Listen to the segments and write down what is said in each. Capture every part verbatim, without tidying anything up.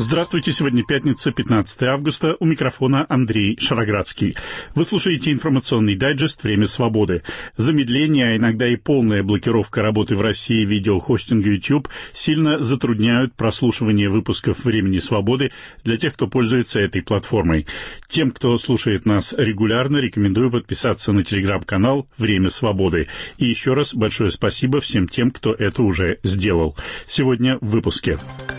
Здравствуйте, сегодня пятница, пятнадцатое августа, у микрофона Андрей Шароградский. Вы слушаете информационный дайджест «Время свободы». Замедление, а иногда и полная блокировка работы в России видеохостинга YouTube сильно затрудняют прослушивание выпусков «Времени свободы» для тех, кто пользуется этой платформой. Тем, кто слушает нас регулярно, рекомендую подписаться на телеграм-канал «Время свободы». И еще раз большое спасибо всем тем, кто это уже сделал. Сегодня в выпуске.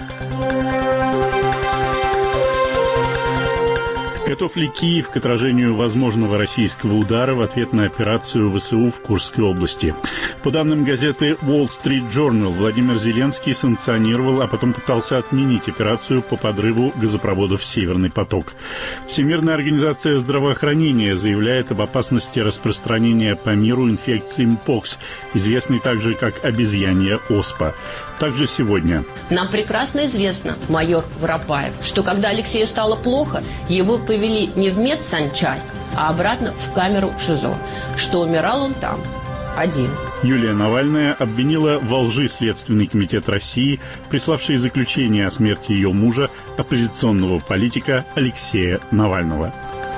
Готов ли Киев к отражению возможного российского удара в ответ на операцию ВСУ в Курской области? По данным газеты Wall Street Journal, Владимир Зеленский санкционировал, а потом пытался отменить операцию по подрыву газопроводов «Северный поток». Всемирная организация здравоохранения заявляет об опасности распространения по миру инфекции Мпокс, известной также как обезьянья оспа. Также сегодня. Нам прекрасно известно, майор Воропаев, что когда Алексею стало плохо, его повели не в медсанчасть, а обратно в камеру ШИЗО, что умирал он там один. Юлия Навальная обвинила во лжи Следственный комитет России, приславший заключение о смерти ее мужа, оппозиционного политика Алексея Навального.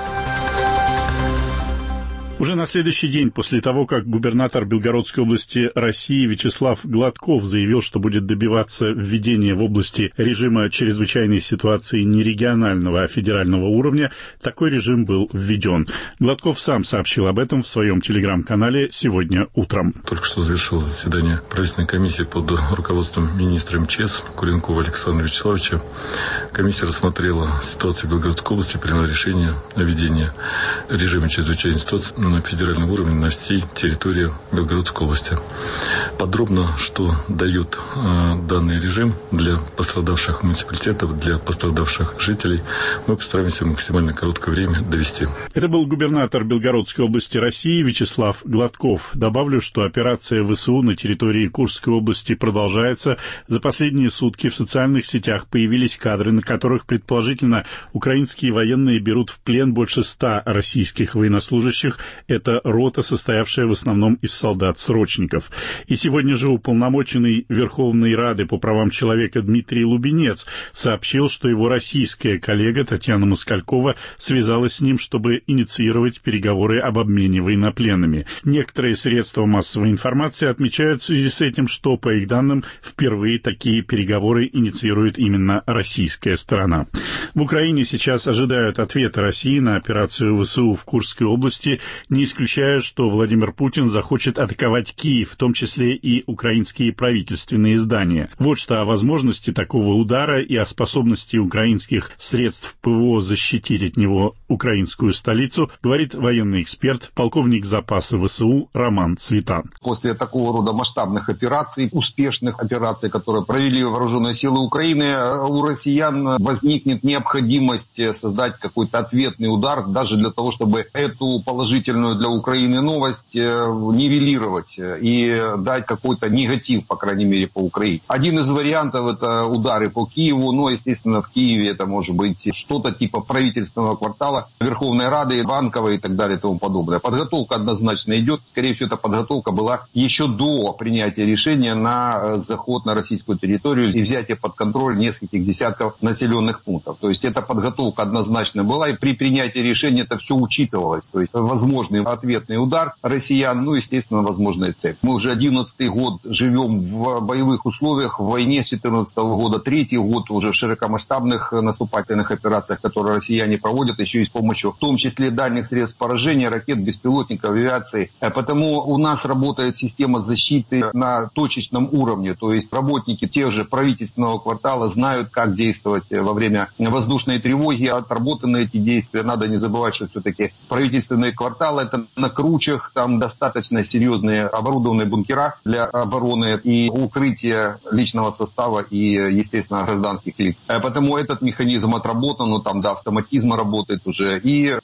Уже на следующий день после того, как губернатор Белгородской области России Вячеслав Гладков заявил, что будет добиваться введения в области режима чрезвычайной ситуации не регионального, а федерального уровня, такой режим был введен. Гладков сам сообщил об этом в своем телеграм-канале сегодня утром. Только что завершилось заседание правительственной комиссии под руководством министра МЧС Куренкова Александра Вячеславовича. Комиссия рассмотрела ситуацию в Белгородской области и приняла решение о введении режима чрезвычайной ситуации на федеральном уровне на всей территории Белгородской области. Подробно, что дает э, данный режим для пострадавших муниципалитетов, для пострадавших жителей, мы постараемся в максимально короткое время довести. Это был губернатор Белгородской области России Вячеслав Гладков. Добавлю, что операция ВСУ на территории Курской области продолжается. За последние сутки в социальных сетях появились кадры, на которых, предположительно, украинские военные берут в плен больше ста российских военнослужащих. Это рота, состоявшая в основном из солдат-срочников. И сегодня же уполномоченный Верховной Рады по правам человека Дмитрий Лубенец сообщил, что его российская коллега Татьяна Москалькова связалась с ним, чтобы инициировать переговоры об обмене военнопленными. Некоторые средства массовой информации отмечают в связи с этим, что, по их данным, впервые такие переговоры инициирует именно российская сторона. В Украине сейчас ожидают ответа России на операцию ВСУ в Курской области, не исключая, что Владимир Путин захочет атаковать Киев, в том числе и украинские правительственные здания. Вот что о возможности такого удара и о способности украинских средств ПВО защитить от него украинскую столицу говорит военный эксперт, полковник запаса ВСУ Роман Цветан. После такого рода масштабных операций, успешных операций, которые провели вооруженные силы Украины, у россиян возникнет необходимость создать какой-то ответный удар, даже для того, чтобы эту положительную для Украины новость нивелировать и дать какой-то негатив, по крайней мере, по Украине. Один из вариантов — это удары по Киеву, но, естественно, в Киеве это может быть что-то типа правительственного квартала, Верховной Рады, Банковой и так далее и тому подобное. Подготовка однозначно идет. Скорее всего, эта подготовка была еще до принятия решения на заход на российскую территорию и взятие под контроль нескольких десятков населенных пунктов. То есть эта подготовка однозначно была, и при принятии решения это все учитывалось. То есть возможный ответный удар россиян, ну, естественно, возможная цель. Мы уже одиннадцатый год живем в боевых условиях, в войне с четырнадцатого года, третий год уже в широкомасштабных наступательных операциях, которые россияне проводят еще и с помощью, в том числе, дальних средств поражения, ракет, беспилотников, авиации. Потому у нас работает система защиты на точечном уровне, то есть работники тех же правительственного квартала знают, как действовать во время воздушной тревоги, отработаны эти действия. Надо не забывать, что все-таки правительственные кварталы — это на кручах, там достаточно серьезные оборудованные бункера для обороны и укрытия личного состава и, естественно, гражданских лиц. Потому этот механизм отработан, ну, там до автоматизма работает уже. И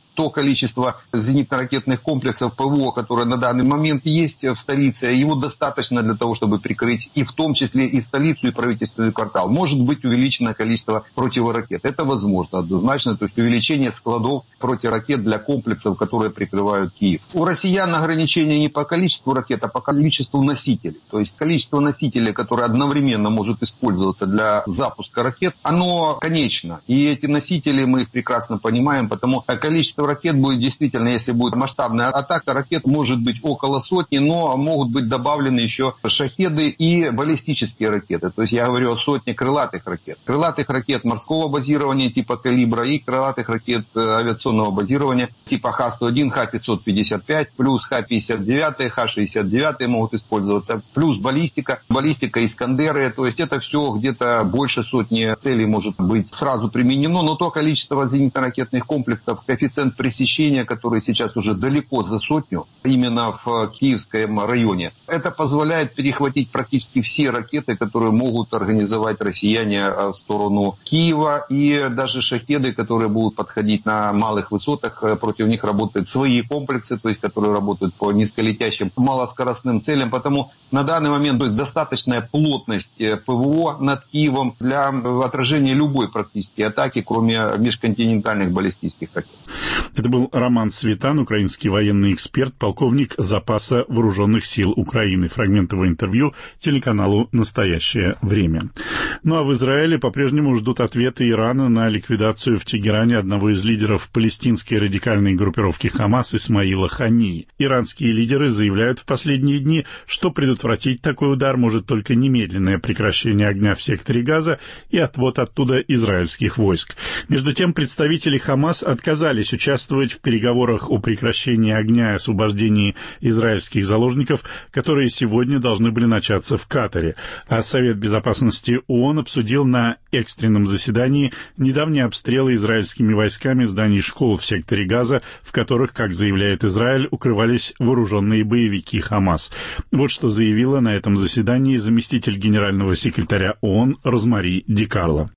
то количество зенитно-ракетных комплексов ПВО, которое на данный момент есть в столице, его достаточно для того, чтобы прикрыть и в том числе и столицу, и правительственный квартал. Может быть увеличено количество противоракет. Это возможно однозначно. То есть увеличение складов противоракет для комплексов, которые прикрывают Киев. У россиян ограничения не по количеству ракет, а по количеству носителей. То есть количество носителей, которые одновременно может использоваться для запуска ракет, оно конечно. И эти носители, мы их прекрасно понимаем, потому количество ракет будет действительно, если будет масштабная атака, ракет может быть около сотни, но могут быть добавлены еще шахеды и баллистические ракеты. То есть я говорю о сотне крылатых ракет. Крылатых ракет морского базирования типа «Калибра» и крылатых ракет авиационного базирования типа Х сто один, Х пятьсот пятьдесят пять, плюс Х пятьдесят девять, Х шестьдесят девять могут использоваться, плюс баллистика, баллистика «Искандеры». То есть это все где-то больше сотни целей может быть сразу применено, но то количество зенитно-ракетных комплексов, коэффициент пресечения, который сейчас уже далеко за сотню, именно в Киевском районе, это позволяет перехватить практически все ракеты, которые могут организовать россияне в сторону Киева, и даже шахеды, которые будут подходить на малых высотах, против них работают свои комплексы, то есть которые работают по низколетящим малоскоростным целям, потому на данный момент то есть, достаточная плотность ПВО над Киевом для отражения любой практически атаки, кроме межконтинентальных баллистических ракет. Это был Роман Светан, украинский военный эксперт, полковник запаса вооруженных сил Украины. Фрагмент его интервью телеканалу «Настоящее время». Ну а в Израиле по-прежнему ждут ответа Ирана на ликвидацию в Тегеране одного из лидеров палестинской радикальной группировки «Хамас» Исмаила Хании. Иранские лидеры заявляют в последние дни, что предотвратить такой удар может только немедленное прекращение огня в секторе Газа и отвод оттуда израильских войск. Между тем, представители «Хамас» отказались участвовать в переговорах о прекращении огня и освобождении израильских заложников, которые сегодня должны были начаться в Катаре. А Совет Безопасности ООН обсудил на экстренном заседании недавние обстрелы израильскими войсками зданий школ в секторе Газа, в которых, как заявляет Израиль, укрывались вооруженные боевики «Хамас». Вот что заявила на этом заседании заместитель генерального секретаря ООН Розмари Ди Карло.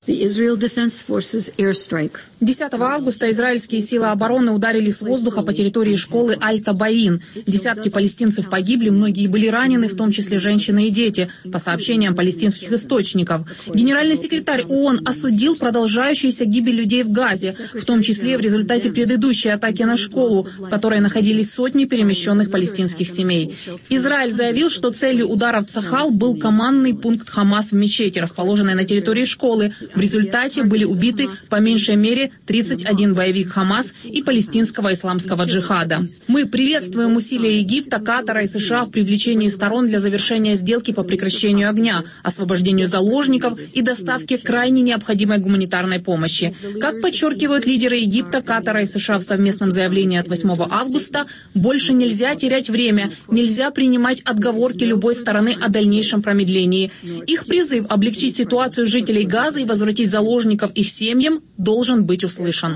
десятого августа израильские силы обороны ударили с воздуха по территории школы Аль-Табаин. Десятки палестинцев погибли, многие были ранены, в том числе женщины и дети, по сообщениям палестинских источников. Генеральный секретарь ООН осудил продолжающуюся гибель людей в Газе, в том числе в результате предыдущей атаки на школу, в которой находились сотни перемещенных палестинских семей. Израиль заявил, что целью удара в Цахал был командный пункт Хамас в мечети, расположенной на территории школы. В результате были убиты по меньшей мере тридцать один боевик Хамас и палестинского исламского джихада. Мы приветствуем усилия Египта, Катара и США в привлечении сторон для завершения сделки по прекращению огня, освобождению заложников и доставке крайне необходимой гуманитарной помощи. Как подчеркивают лидеры Египта, Катара и США в совместном заявлении от восьмого августа, больше нельзя терять время, нельзя принимать отговорки любой стороны о дальнейшем промедлении. Их призыв облегчить ситуацию жителей Газа и возвратить заложников их семьям должен быть услышан.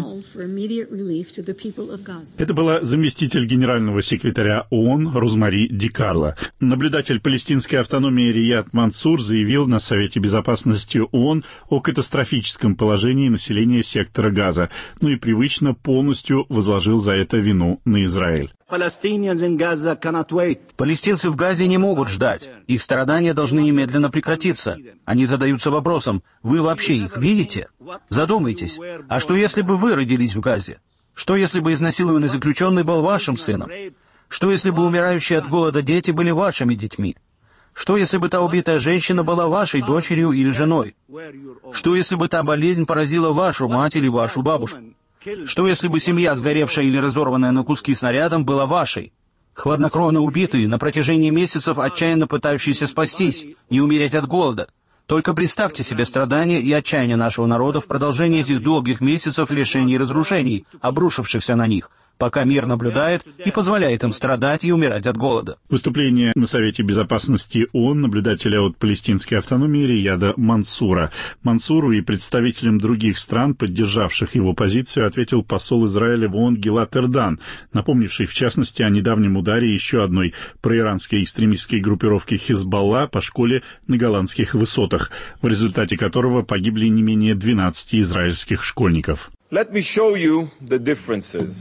Это была заместитель генерального секретаря ООН Розмари Ди Карло. Наблюдатель палестинской автономии Рияд Мансур заявил на Совете Безопасности ООН о катастрофическом положении населения сектора Газа, ну и привычно полностью возложил за это вину на Израиль. Палестинцы в Газе не могут ждать. Их страдания должны немедленно прекратиться. Они задаются вопросом: вы вообще их видите? Задумайтесь, а что если бы вы родились в Газе? Что если бы изнасилованный заключенный был вашим сыном? Что если бы умирающие от голода дети были вашими детьми? Что если бы та убитая женщина была вашей дочерью или женой? Что если бы та болезнь поразила вашу мать или вашу бабушку? Что если бы семья, сгоревшая или разорванная на куски снарядом, была вашей? Хладнокровно убитые, на протяжении месяцев отчаянно пытающиеся спастись, не умереть от голода. Только представьте себе страдания и отчаяние нашего народа в продолжении этих долгих месяцев лишений и разрушений, обрушившихся на них, пока мир наблюдает и позволяет им страдать и умирать от голода. Выступление на Совете Безопасности ООН наблюдателя от палестинской автономии Рияда Мансура. Мансуру и представителям других стран, поддержавших его позицию, ответил посол Израиля в ООН Гилад Эрдан, напомнивший в частности о недавнем ударе еще одной проиранской экстремистской группировки Хизбалла по школе на голландских высотах, в результате которого погибли не менее двенадцати израильских школьников. Let me show you the differences.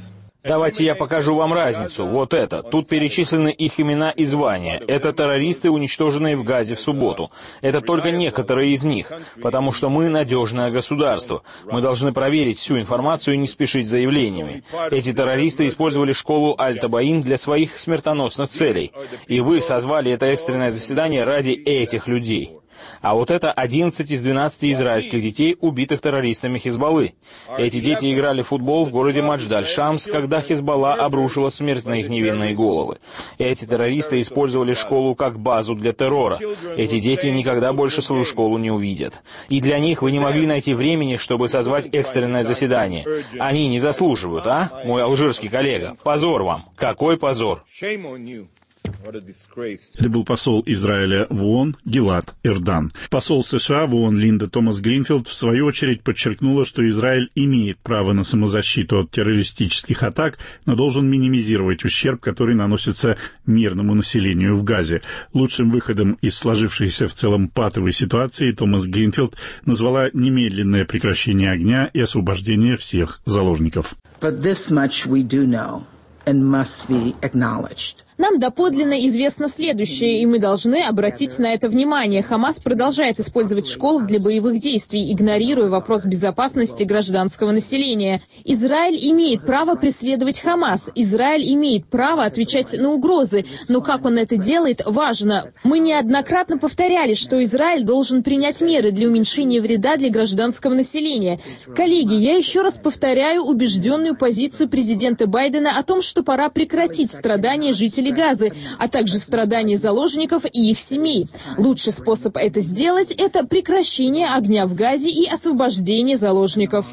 Давайте я покажу вам разницу. Вот это. Тут перечислены их имена и звания. Это террористы, уничтоженные в Газе в субботу. Это только некоторые из них, потому что мы надежное государство. Мы должны проверить всю информацию и не спешить с заявлениями. Эти террористы использовали школу Аль-Табаин для своих смертоносных целей. И вы созвали это экстренное заседание ради этих людей. А вот это одиннадцать из двенадцати израильских детей, убитых террористами Хизбаллы. Эти дети играли в футбол в городе Мадждаль-Шамс, когда Хизбалла обрушила смерть на их невинные головы. Эти террористы использовали школу как базу для террора. Эти дети никогда больше свою школу не увидят. И для них вы не могли найти времени, чтобы созвать экстренное заседание. Они не заслуживают, а, мой алжирский коллега? Позор вам! Какой позор! Это был посол Израиля в ООН Гилад Эрдан. Посол США в ООН Линда Томас Гринфилд в свою очередь подчеркнула, что Израиль имеет право на самозащиту от террористических атак, но должен минимизировать ущерб, который наносится мирному населению в Газе. Лучшим выходом из сложившейся в целом патовой ситуации Томас Гринфилд назвала немедленное прекращение огня и освобождение всех заложников. But this much we do know and must be acknowledged. Нам доподлинно известно следующее, и мы должны обратить на это внимание. Хамас продолжает использовать школы для боевых действий, игнорируя вопрос безопасности гражданского населения. Израиль имеет право преследовать Хамас. Израиль имеет право отвечать на угрозы. Но как он это делает, важно. Мы неоднократно повторяли, что Израиль должен принять меры для уменьшения вреда для гражданского населения. Коллеги, я еще раз повторяю убежденную позицию президента Байдена о том, что пора прекратить страдания жителей Газы, а также страдания заложников и их семей. Лучший способ это сделать – это прекращение огня в Газе и освобождение заложников.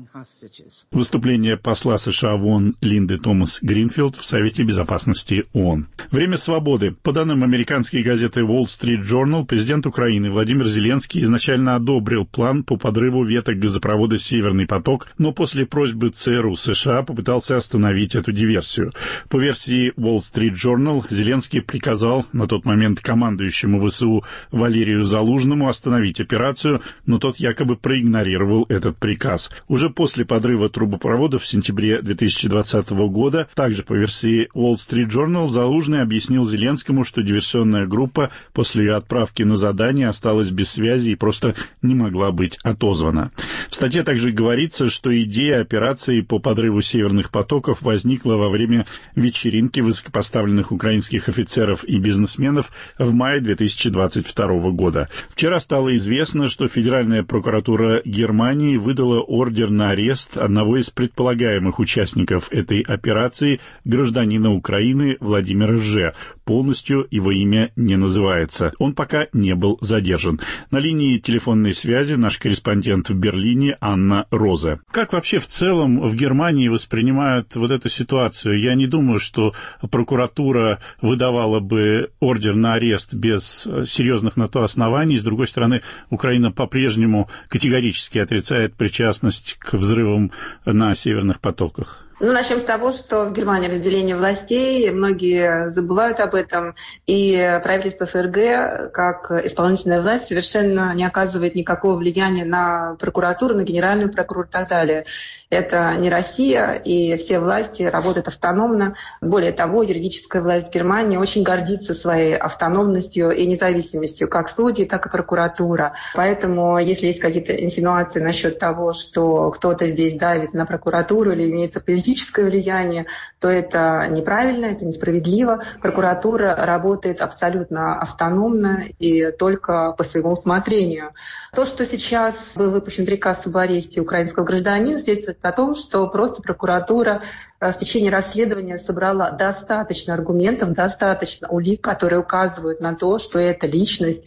Выступление посла США в ООН Линды Томас Гринфилд в Совете Безопасности ООН. Время свободы. По данным американской газеты Wall Street Journal, президент Украины Владимир Зеленский изначально одобрил план по подрыву веток газопровода «Северный поток», но после просьбы ЦРУ США попытался остановить эту диверсию. По версии Wall Street Journal, Зеленский приказал на тот момент командующему ВСУ Валерию Залужному остановить операцию, но тот якобы проигнорировал этот приказ. Уже после подрыва трубопроводов в сентябре две тысячи двадцатого года, также по версии Wall Street Journal, Залужный объяснил Зеленскому, что диверсионная группа после ее отправки на задание осталась без связи и просто не могла быть отозвана. В статье также говорится, что идея операции по подрыву северных потоков возникла во время вечеринки высокопоставленных украинских офицеров и бизнесменов в мае две тысячи двадцать второго года. Вчера стало известно, что Федеральная прокуратура Германии выдала ордер на арест одного из предполагаемых участников этой операции, гражданина Украины Владимира Ж. Полностью его имя не называется. Он пока не был задержан. На линии телефонной связи наш корреспондент в Берлине Анна Розе. Как вообще в целом в Германии воспринимают вот эту ситуацию? Я не думаю, что прокуратура выдавала бы ордер на арест без серьезных на то оснований. С другой стороны, Украина по-прежнему категорически отрицает причастность к взрывам на северных потоках. Ну, начнем с того, что в Германии разделение властей, многие забывают об этом, и правительство ФРГ, как исполнительная власть, совершенно не оказывает никакого влияния на прокуратуру, на генеральную прокуратуру и так далее. Это не Россия, и все власти работают автономно. Более того, юридическая власть Германии очень гордится своей автономностью и независимостью, как судьи, так и прокуратура. Поэтому, если есть какие-то инсинуации насчет того, что кто-то здесь давит на прокуратуру или имеется политическое влияние, то это неправильно, это несправедливо. Прокуратура работает абсолютно автономно и только по своему усмотрению. То, что сейчас был выпущен приказ об аресте украинского гражданина, свидетельствует о том, что просто прокуратура в течение расследования собрала достаточно аргументов, достаточно улик, которые указывают на то, что эта личность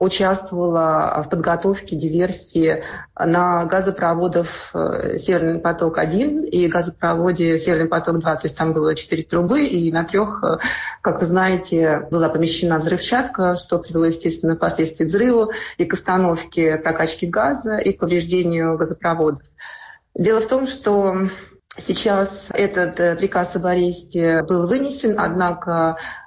участвовала в подготовке диверсии на газопроводах «Северный поток-один» и газопроводе «Северный поток-два». То есть там было четыре трубы, и на трех, как вы знаете, была помещена взрывчатка, что привело, естественно, впоследствии к взрыву и к остановке прокачки газа и к повреждению газопроводов. Дело в том, что сейчас этот приказ об аресте был вынесен, однако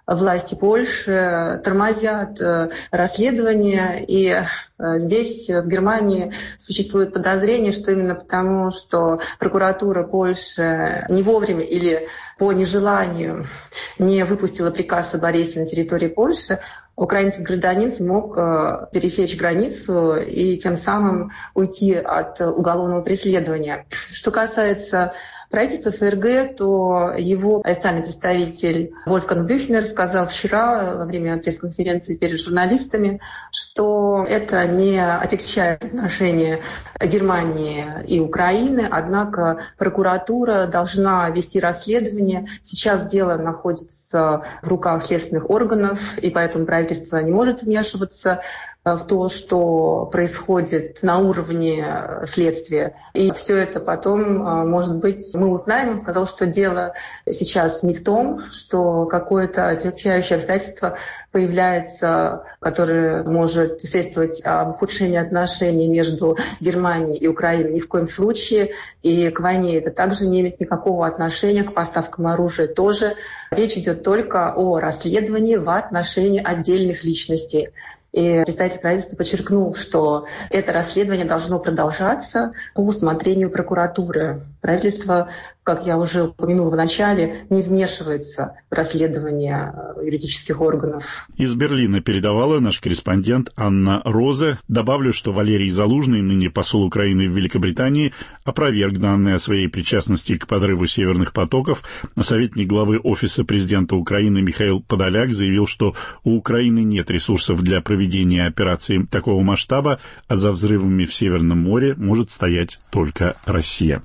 власти Польши тормозят расследование, и здесь, в Германии, существует подозрение, что именно потому, что прокуратура Польши не вовремя или по нежеланию не выпустила приказ об аресте на территории Польши, украинский гражданин смог пересечь границу и тем самым уйти от уголовного преследования. Что касается правительства ФРГ, то его официальный представитель Вольфганг Бюхнер сказал вчера во время пресс-конференции перед журналистами, что это не отягчает отношения Германии и Украины, однако прокуратура должна вести расследование. Сейчас дело находится в руках следственных органов, и поэтому правительство не может вмешиваться в то, что происходит на уровне следствия. И все это потом, может быть, мы узнаем. Он сказал, что дело сейчас не в том, что какое-то отягчающее обстоятельство появляется, которое может свидетельствовать об ухудшении отношений между Германией и Украиной. Ни в коем случае. И к войне это также не имеет никакого отношения, к поставкам оружия тоже. Речь идет только о расследовании в отношении отдельных личностей. И представитель правительства подчеркнул, что это расследование должно продолжаться по усмотрению прокуратуры. Правительство, как я уже упомянула в начале, не вмешивается в расследование юридических органов. Из Берлина передавала наш корреспондент Анна Розе. Добавлю, что Валерий Залужный, ныне посол Украины в Великобритании, опроверг данные о своей причастности к подрыву северных потоков. Советник главы Офиса президента Украины Михаил Подоляк заявил, что у Украины нет ресурсов для проведения операции такого масштаба, а за взрывами в Северном море может стоять только Россия.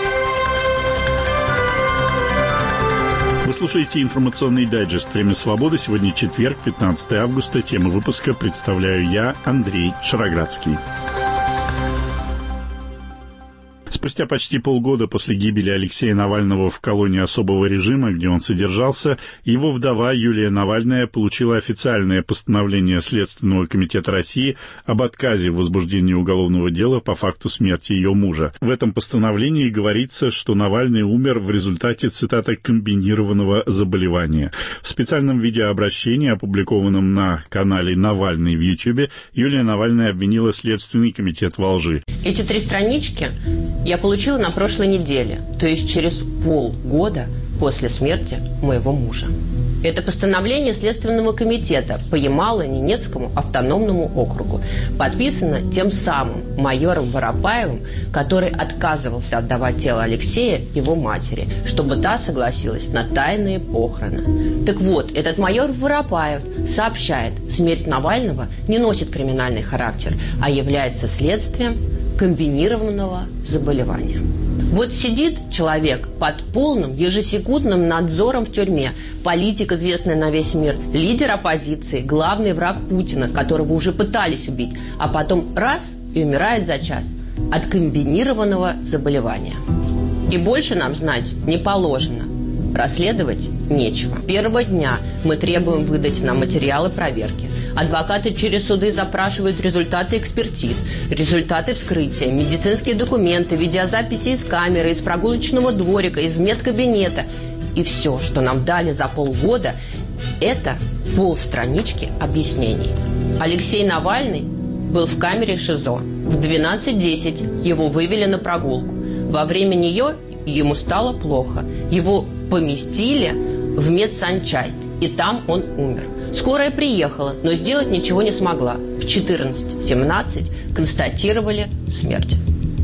Вы слушаете информационный дайджест «Время свободы». Сегодня четверг, пятнадцатое августа. Тему выпуска представляю я, Андрей Шароградский. Спустя почти полгода после гибели Алексея Навального в колонии особого режима, где он содержался, его вдова Юлия Навальная получила официальное постановление Следственного комитета России об отказе в возбуждении уголовного дела по факту смерти ее мужа. В этом постановлении говорится, что Навальный умер в результате, цитата, комбинированного заболевания. В специальном видеообращении, опубликованном на канале «Навальный» в Ютьюбе, Юлия Навальная обвинила Следственный комитет во лжи. Эти три странички я получила на прошлой неделе, то есть через полгода после смерти моего мужа. Это постановление Следственного комитета по Ямало-Ненецкому автономному округу подписано тем самым майором Воропаевым, который отказывался отдавать тело Алексея его матери, чтобы та согласилась на тайные похороны. Так вот, этот майор Воропаев сообщает, смерть Навального не носит криминальный характер, а является следствием комбинированного заболевания. Вот сидит человек под полным ежесекундным надзором в тюрьме, политик, известный на весь мир, лидер оппозиции, главный враг Путина, которого уже пытались убить, а потом раз и умирает за час от комбинированного заболевания. И больше нам знать не положено. Расследовать нечего. С первого дня мы требуем выдать нам материалы проверки. Адвокаты через суды запрашивают результаты экспертиз, результаты вскрытия, медицинские документы, видеозаписи из камеры, из прогулочного дворика, из медкабинета. И все, что нам дали за полгода, это полстранички объяснений. Алексей Навальный был в камере ШИЗО. В двенадцать десять его вывели на прогулку. Во время нее ему стало плохо. Его поместили в медсанчасть, и там он умер. Скорая приехала, но сделать ничего не смогла. В четырнадцать семнадцать констатировали смерть.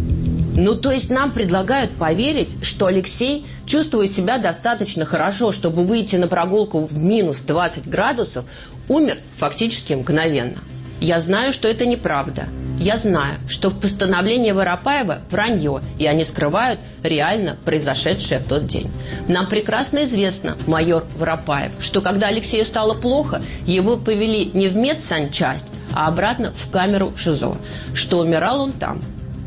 Ну, то есть нам предлагают поверить, что Алексей, чувствуя себя достаточно хорошо, чтобы выйти на прогулку в минус двадцать градусов, умер фактически мгновенно. Я знаю, что это неправда. Я знаю, что в постановлении Воропаева вранье, и они скрывают реально произошедшее в тот день. Нам прекрасно известно, майор Воропаев, что когда Алексею стало плохо, его повели не в медсанчасть, а обратно в камеру ШИЗО, что умирал он там.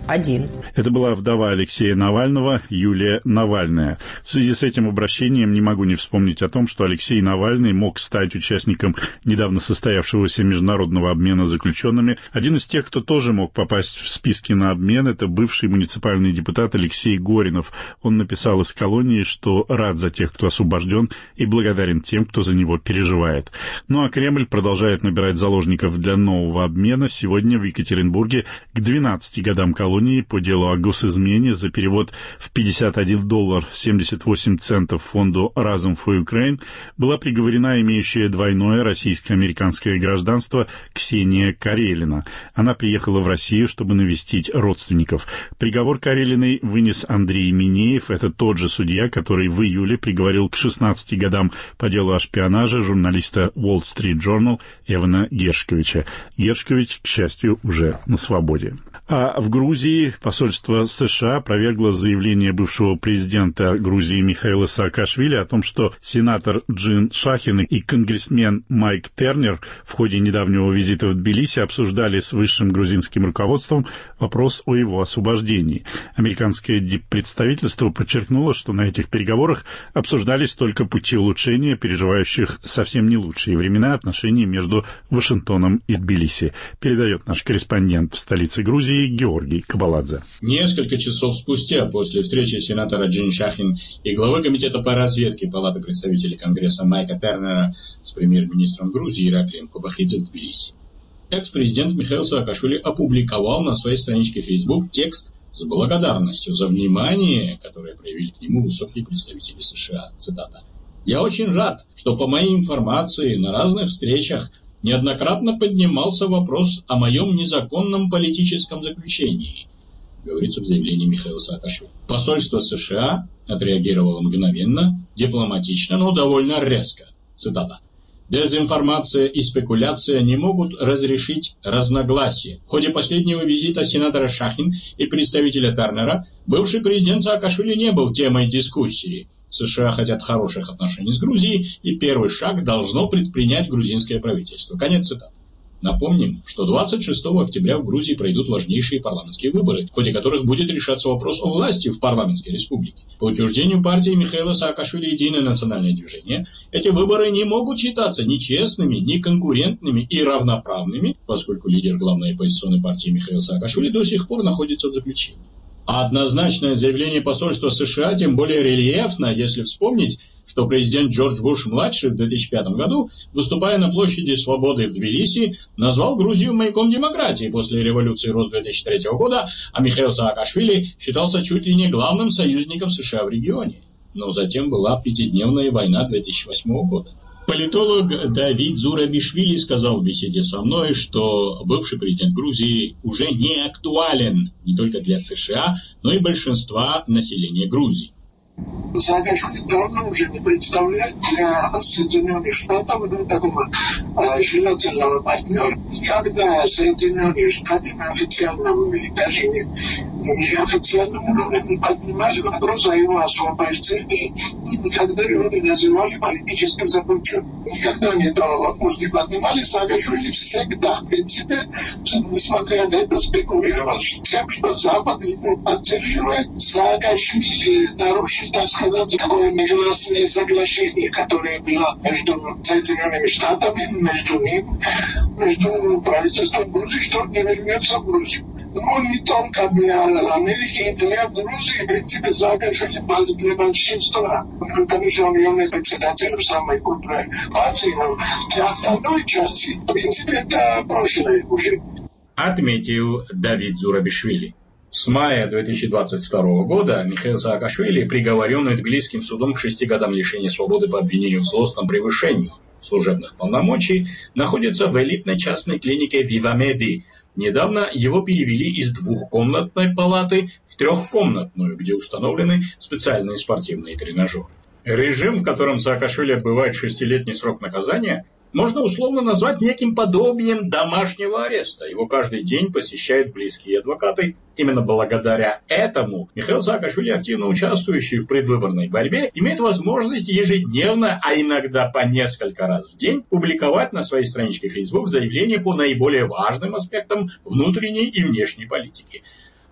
Один. Это была вдова Алексея Навального, Юлия Навальная. В связи с этим обращением не могу не вспомнить о том, что Алексей Навальный мог стать участником недавно состоявшегося международного обмена заключенными. Один из тех, кто тоже мог попасть в списки на обмен, это бывший муниципальный депутат Алексей Горинов. Он написал из колонии, что рад за тех, кто освобожден, и благодарен тем, кто за него переживает. Ну а Кремль продолжает набирать заложников для нового обмена. Сегодня в Екатеринбурге к двенадцати годам колонии по делу о госизмене за перевод в пятьдесят один доллар семьдесят восемь центов фонду «Разум for Ukraine» была приговорена имеющая двойное российско-американское гражданство Ксения Карелина. Она приехала в Россию, чтобы навестить родственников. Приговор Карелиной вынес Андрей Минеев. Это тот же судья, который в июле приговорил к шестнадцати годам по делу о шпионаже журналиста Wall Street Journal Эвана Гершковича. Гершкович, к счастью, уже на свободе. А в Грузии посольство США опровергло заявление бывшего президента Грузии Михаила Саакашвили о том, что сенатор Джин Шахин и конгрессмен Майк Тернер в ходе недавнего визита в Тбилиси обсуждали с высшим грузинским руководством вопрос о его освобождении. Американское диппредставительство подчеркнуло, что на этих переговорах обсуждались только пути улучшения переживающих совсем не лучшие времена отношений между Вашингтоном и Тбилиси. Передает наш корреспондент в столице Грузии Георгий Кабаладзе. Несколько часов спустя после встречи сенатора Джин Шахин и главы комитета по разведке Палаты представителей Конгресса Майка Тернера с премьер-министром Грузии Ираклием Кобахидзе в Тбилиси, экс-президент Михаил Саакашвили опубликовал на своей страничке Facebook текст с благодарностью за внимание, которое проявили к нему высокие представители США. Цитата. «Я очень рад, что по моей информации на разных встречах неоднократно поднимался вопрос о моем незаконном политическом заключении», говорится в заявлении Михаила Саакашвили. Посольство США отреагировало мгновенно, дипломатично, но довольно резко. Цитата. «Дезинформация и спекуляция не могут разрешить разногласия. В ходе последнего визита сенатора Шахин и представителя Тернера бывший президент Саакашвили не был темой дискуссии. США хотят хороших отношений с Грузией, и первый шаг должно предпринять грузинское правительство». Конец цитаты. Напомним, что двадцать шестого октября в Грузии пройдут важнейшие парламентские выборы, в ходе которых будет решаться вопрос о власти в парламентской республике. По утверждению партии Михаила Саакашвили «Единое национальное движение», эти выборы не могут считаться ни честными, ни конкурентными и равноправными, поскольку лидер главной оппозиционной партии Михаил Саакашвили до сих пор находится в заключении. А однозначное заявление посольства США тем более рельефно, если вспомнить, что президент Джордж Буш-младший в две тысячи пятом году, выступая на площади Свободы в Тбилиси, назвал Грузию маяком демократии после революции роз две тысячи третьего года, а Михаил Саакашвили считался чуть ли не главным союзником США в регионе. Но затем была пятидневная война две тысячи восьмого года. Политолог Давид Зурабишвили сказал в беседе со мной, что бывший президент Грузии уже не актуален не только для США, но и большинства населения Грузии. Саакашвили давно уже не представляет для Соединенных Штатов ну, такого э, желательного партнера. Когда Соединенные Штаты на официальном или даже неофициальном уровне не поднимали вопрос о его освобождении и никогда его не называли политическим заключенным. Никогда они этого вопроса не поднимали. Саакашвили всегда, в принципе, несмотря на это, спекулировал тем, что Запад его поддерживает. Саакашвили нарушил, так сказать, такое негласное соглашение, которое было между Соединенными Штатами, между ним, между правительством Грузии, что он не вернется в Грузию. Но не только для Америки, и для Грузии, в принципе, Саакашвили для большинства. Конечно, он явный председатель самой крупной партии, но для остальной части, в принципе, это прошлое уже. Отметил Давид Зурабишвили. С мая две тысячи двадцать второго года Михаил Саакашвили, приговоренный Тбилисским судом к шести годам лишения свободы по обвинению в злостном превышении служебных полномочий, находится в элитной частной клинике Вивамеди. Недавно его перевели из двухкомнатной палаты в трехкомнатную, где установлены специальные спортивные тренажеры. Режим, в котором Саакашвили отбывает шестилетний срок наказания, можно условно назвать неким подобием домашнего ареста. Его каждый день посещают близкие адвокаты. Именно благодаря этому Михаил Саакашвили, активно участвующий в предвыборной борьбе, имеет возможность ежедневно, а иногда по несколько раз в день, публиковать на своей страничке Facebook заявления по наиболее важным аспектам внутренней и внешней политики.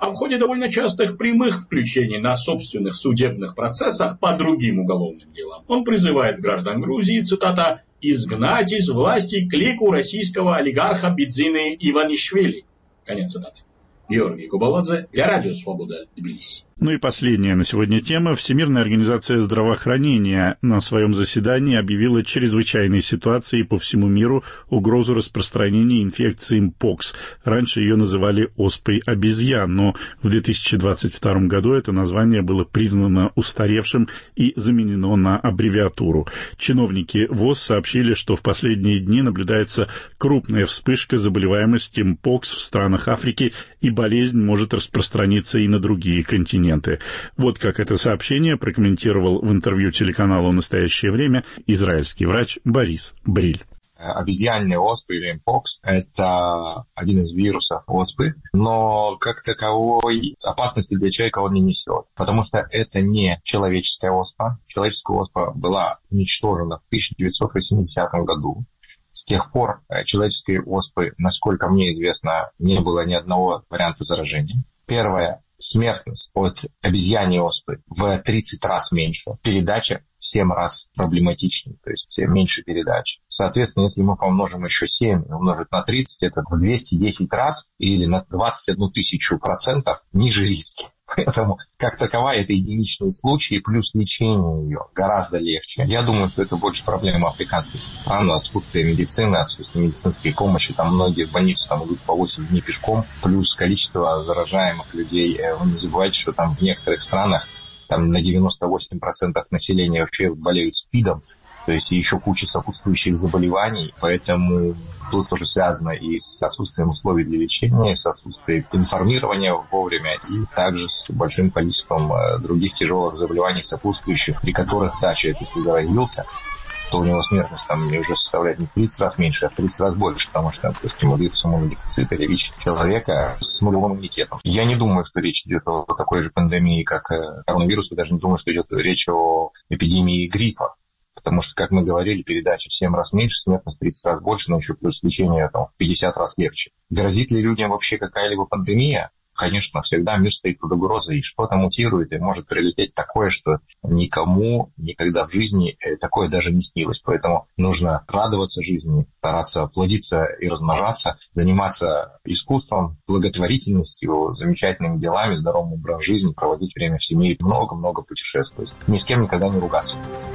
а в ходе довольно частых прямых включений на собственных судебных процессах по другим уголовным делам. Он призывает граждан Грузии, цитата, «изгнать из власти клику российского олигарха Бидзины Иванишвили». Конец цитаты. Георгий Кубаладзе для Радио Свобода, Тбилиси. Ну и последняя на сегодня тема. Всемирная организация здравоохранения на своем заседании объявила чрезвычайной ситуацией по всему миру угрозу распространения инфекции Мпокс. Раньше ее называли оспой обезьян, но в две тысячи двадцать втором году это название было признано устаревшим и заменено на аббревиатуру. Чиновники ВОЗ сообщили, что в последние дни наблюдается крупная вспышка заболеваемости Мпокс в странах Африки, и болезнь может распространиться и на другие континенты. Вот как это сообщение прокомментировал в интервью телеканалу «Настоящее время» израильский врач Борис Бриль. Обезьянная оспа или мпокс – это один из вирусов оспы, но как таковой опасности для человека он не несет, потому что это не человеческая оспа. Человеческая оспа была уничтожена в тысяча девятьсот восьмидесятом году. С тех пор человеческой оспы, насколько мне известно, не было ни одного варианта заражения. Первое. Смертность от обезьяньей оспы в тридцать раз меньше. Передача в семь раз проблематичнее, то есть меньше передач. Соответственно, если мы помножим еще семь умножить на тридцать, это в двести десять раз или на двадцать одну тысячу процентов ниже риски. Поэтому, как таковая, это единичные случаи, плюс лечение ее гораздо легче. Я думаю, что это больше проблема африканских стран, отсутствие медицины, отсутствие медицинской помощи. Там многие в больницу там идут по восемь дней пешком, плюс количество заражаемых людей. Вы не забывайте, что там в некоторых странах там на девяносто восемь процентов населения вообще болеют СПИДом, то есть еще куча сопутствующих заболеваний, поэтому тут тоже связано и с отсутствием условий для лечения, с отсутствием информирования вовремя, и также с большим количеством других тяжелых заболеваний сопутствующих, при которых, да, человек, если заразился, то у него смертность там уже составляет не в тридцать раз меньше, а в тридцать раз больше, потому что, допустим, вирус иммунодефицита или ВИЧ человека с нулевым иммунитетом. Я не думаю, что речь идет о такой же пандемии, как коронавирус, я даже не думаю, что идет речь о эпидемии гриппа. Потому что, как мы говорили, передача в семь раз меньше, смертность в тридцать раз больше, но еще плюс лечение там, в пятьдесят раз легче. Грозит ли людям вообще какая-либо пандемия? Конечно, всегда мир стоит под угрозой, и что-то мутирует, и может прилететь такое, что никому никогда в жизни такое даже не снилось. Поэтому нужно радоваться жизни, стараться плодиться и размножаться, заниматься искусством, благотворительностью, замечательными делами, здоровым образом жизни, проводить время в семье, много-много путешествовать. Ни с кем никогда не ругаться.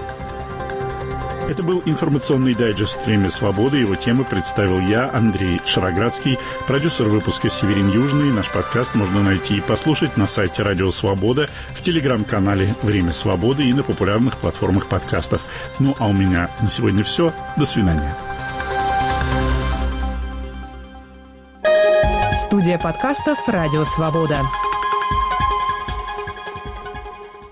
Это был информационный дайджест «Время свободы». Его темы представил я, Андрей Шароградский, продюсер выпуска «Северин Южный». Наш подкаст можно найти и послушать на сайте Радио Свобода, в телеграм-канале «Время свободы» и на популярных платформах подкастов. Ну, а у меня на сегодня все. До свидания. Студия подкастов «Радио Свобода».